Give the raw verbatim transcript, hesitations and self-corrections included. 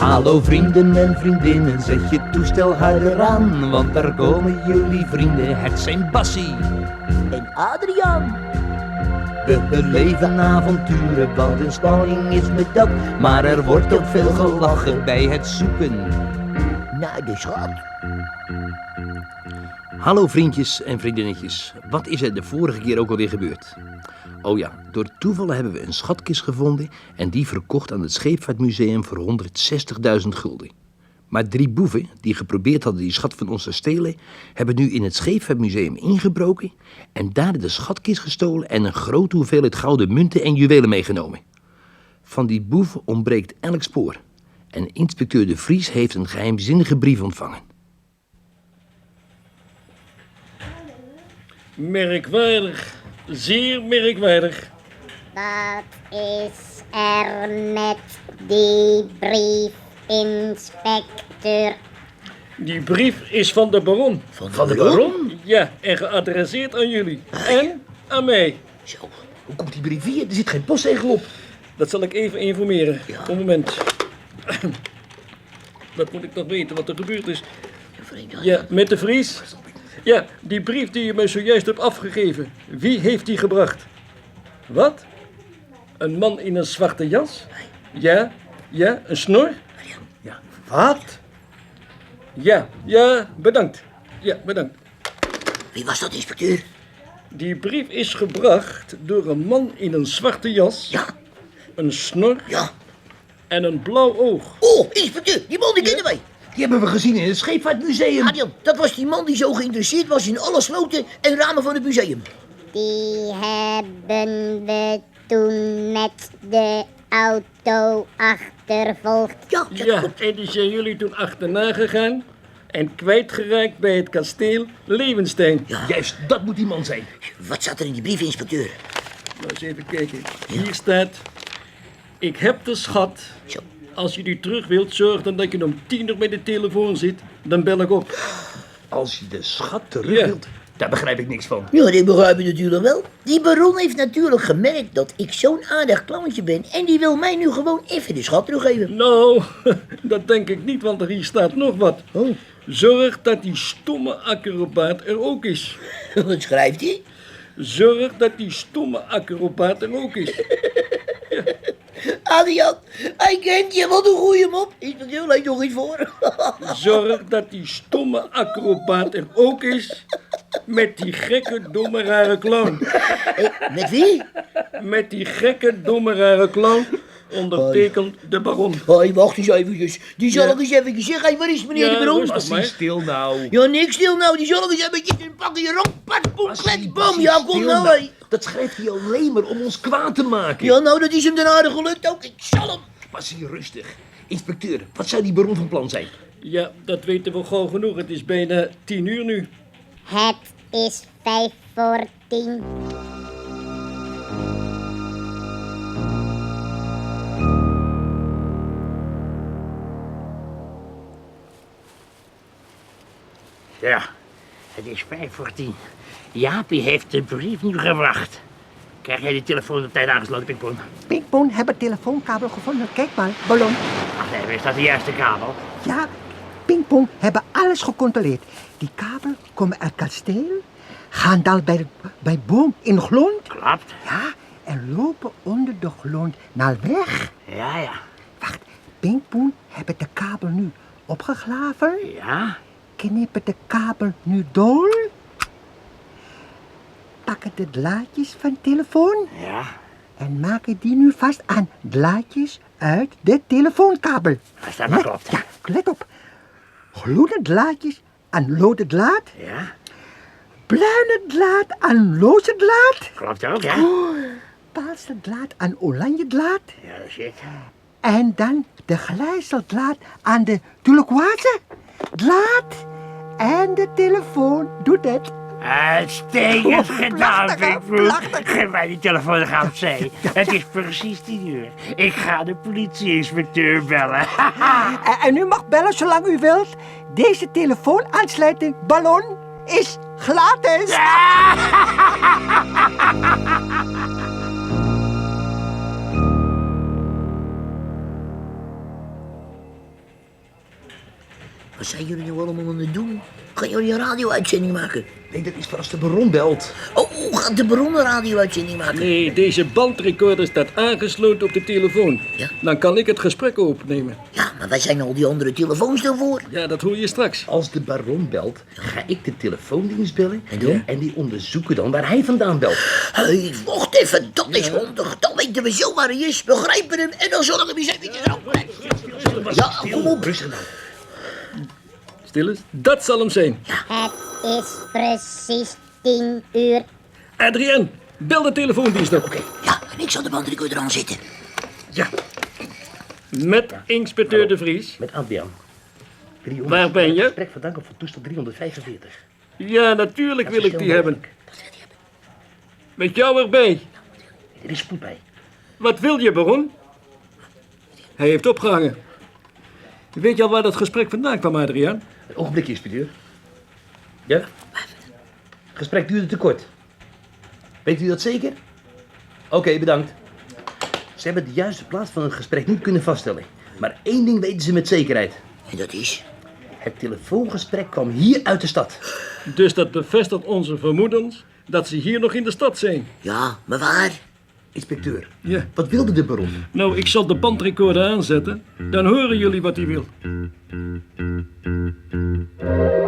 Hallo vrienden en vriendinnen, zet je toestel harder aan, want daar komen jullie vrienden, het zijn Bassie En Adriaan. We beleven avonturen, want een spanning is met dat. Maar er wordt ook veel gelachen bij het zoeken Naar de schat. Hallo vriendjes en vriendinnetjes, wat is er de vorige keer ook alweer gebeurd? Oh ja, door toeval hebben we een schatkist gevonden en die verkocht aan het Scheepvaartmuseum voor honderdzestigduizend gulden. Maar drie boeven, die geprobeerd hadden die schat van ons te stelen, hebben nu in het Scheepvaartmuseum ingebroken en daar de schatkist gestolen en een grote hoeveelheid gouden munten en juwelen meegenomen. Van die boeven ontbreekt elk spoor en inspecteur De Vries heeft een geheimzinnige brief ontvangen. Merkwaardig, zeer merkwaardig. Wat is er met die brief, inspecteur? Die brief is van de baron. Van de, Van de baron? baron? Ja, en geadresseerd aan jullie. En aan mij. Zo, hoe komt die brief hier? Er zit geen postzegel op. Dat zal ik even informeren. Ja. Een moment. Dat moet ik nog weten wat er gebeurd is. Ja, met De Vries. Ja, die brief die je mij zojuist hebt afgegeven. Wie heeft die gebracht? Wat? Een man in een zwarte jas? Ja, ja, een snor? Ja, Wat? Ja, ja, bedankt. Ja, bedankt. Wie was dat, inspecteur? Die brief is gebracht door een man in een zwarte jas, Ja, een snor ja. en een blauw oog. Oh, inspecteur, die man die kennen wij. die hebben we gezien in het Scheepvaartmuseum. Adriaan, dat was die man die zo geïnteresseerd was in alle sloten en ramen van het museum. Die hebben we toen met de auto achtervolgd. Ja, ja, Ja, klopt. en die zijn jullie toen achterna gegaan en kwijtgeraakt bij het kasteel Leeuwenstein. Ja. Juist, dat moet die man zijn. Wat staat er in die brief, inspecteur? Nou, eens even kijken. Hier staat: ik heb de schat. Zo. Als je die terug wilt, zorg dan dat je om tien uur bij de telefoon zit. Dan bel ik op. Als je de schat terug Ja. wilt, daar begrijp ik niks van. Ja, die begrijp je natuurlijk wel. Die baron heeft natuurlijk gemerkt dat ik zo'n aardig clowntje ben. En die wil mij nu gewoon even de schat teruggeven. Nou, dat denk ik niet, want er hier staat nog wat. Oh, Zorg dat die stomme acrobaat er ook is. wat schrijft hij? Zorg dat die stomme acrobaat er ook is. Adriaan, hij kent je, wat een goeie mop. Inspecteur, lees nog iets voor. Zorg dat die stomme acrobaat er ook is. Met die gekke, domme, rare clown. Eh, Met wie? Met die gekke, domme, rare clown. Ondertekend de baron. Hoi, wacht eens eventjes. Die zal Ja. ik eens even zeggen. Hé, waar is meneer Ja, de baron? rustig maar. Stil nou. Ja, niks stil nou. Die zal ik eens eventjes in pakken. Je rok, pat, boem, klets, Bassie, bam. Bassie, Ja, kom stil nou, nou. hé. Dat schrijft hij alleen maar om ons kwaad te maken. Ja, nou, dat is hem ten aarde gelukt ook. Ik zal hem. Bassie, rustig. Inspecteur, wat zou die baron van plan zijn? Ja, dat weten we gauw genoeg. Het is bijna tien uur nu. Het is vijf voor tien. Ja, het is vijf voor tien. Jaapie heeft de brief nu gebracht. Krijg jij die telefoon op tijd aangesloten, Pinkpoen? Pinkpoen hebben telefoonkabel gevonden. Kijk maar, ballon. Ach nee, is dat de juiste kabel? Ja, Pinkpoen hebben alles gecontroleerd. Die kabel komen uit kasteel, gaan dan bij, bij boom in grond. Klopt. Ja, en lopen onder de grond naar weg. Ja, ja. Wacht, Pinkpoen hebben de kabel nu opgegraven. Ja? Knippen de kabel nu door. Pakken de draadjes van de telefoon. Ja. En maken die nu vast aan draadjes uit de telefoonkabel. Als dat maar Hè? klopt. Ja, let op. Gloede draadjes aan lode draad. Ja? Bruine draad aan loze draad. Klopt ook, ja? Paarse draad aan oranje draad. Ja, dat zit. En dan de grijze draad aan de turquoise draad. En de telefoon doet het. Uitstekend gedaan, prachtig, hè? Pinkpoen. Prachtig. Geef mij die telefoon, dan gaan we op zee. Het is precies tien uur. Ik ga de politie-inspecteur bellen. En, en u mag bellen zolang u wilt. Deze telefoonaansluiting, ballon, is gratis. Wat zijn jullie nou allemaal aan het doen? Gaan jullie een radio-uitzending maken? Nee, dat is voor als de baron belt. Oh, gaat de baron een radio-uitzending maken? Nee, deze bandrecorder staat aangesloten op de telefoon. Ja. Dan kan ik het gesprek opnemen. Ja, maar waar zijn al die andere telefoons dan voor? Ja, dat hoor je straks. Als de baron belt, ga ik de telefoondienst bellen. En dan? En die onderzoeken dan waar hij vandaan belt. Hé, hey, wacht even, dat is handig. Dan weten we zo waar hij is, begrijpen hem en dan zorgen we eens eventjes op. Ja, kom op. Rustig dan. Stil eens. Dat zal hem zijn. Het is precies tien uur. Adrien, bel de telefoondienst op. Ja, en ik zal de bandrecorder aan zitten. Ja, Met inspecteur De Vries. met Adriaan. Waar ben je? Gesprek vandaag op van toestel driehonderdvijfenveertig. Ja, natuurlijk wil ik die hebben. Met jou erbij. Er is spoed bij. Wat wil je, baron? Hij heeft opgehangen. Weet je al waar dat gesprek vandaan kwam, Adriaan? Een ogenblikje, inspecteur. Ja? Gesprek duurde te kort. Weet u dat zeker? Oké, bedankt. Ze hebben de juiste plaats van het gesprek niet kunnen vaststellen. Maar één ding weten ze met zekerheid. En dat is? Het telefoongesprek kwam hier uit de stad. Dus dat bevestigt onze vermoedens dat ze hier nog in de stad zijn. Ja, maar waar? Inspecteur, Ja. wat wilde de baron? Nou, ik zal de bandrecorder aanzetten. Dan horen jullie wat hij wil.